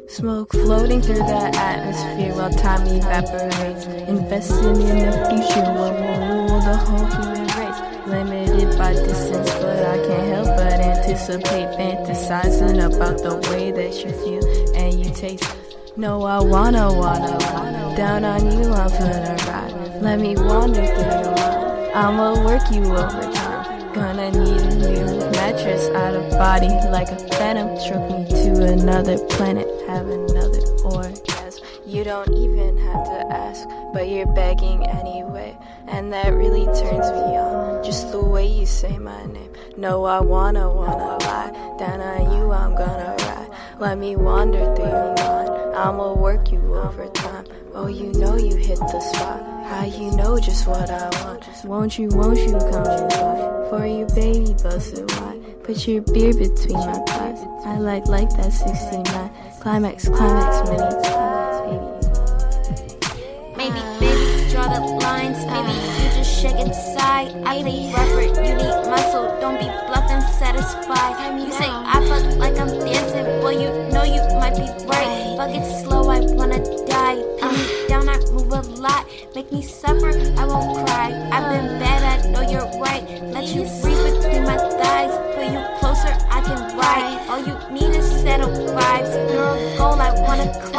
Smoke floating through the atmosphere while time evaporates. Investing in the future, what will rule the whole human race? Limited by distance, but I can't help but anticipate, fantasizing about the way that you feel and you taste. No, I wanna lie down on you, I'm finna ride. Let me wander through your mind. I'ma work you over time. Gonna need a new mattress, out of body like a phantom. Choke me to another planet, have another orgasm. You don't even have to ask, but you're begging anyway, and that really turns me on, just the way you say my name. No, I wanna lie down on you, I'm gonna ride. Let me wander through your mind. I'ma work you over time. Oh, you know you hit the spot. How you know just what I want? Won't you come inside? For you, baby, bust it wide. Put your beard between my thighs. I like that 69. Climax, many times, baby. Baby, draw the lines. Maybe you just shake inside. I play rubber, you need muscle. Don't be bluffing, satisfied. You say I fuck like I'm dancing. Well, you know you might be right. Fuck it slow, I wanna die. Pin me down, I move a lot. Make me suffer, I won't cry. I've been bad, I know you're right. Let you breathe between my thighs. Pull you closer, I can ride. All you need is settle vibes. You're a goal, I wanna climb.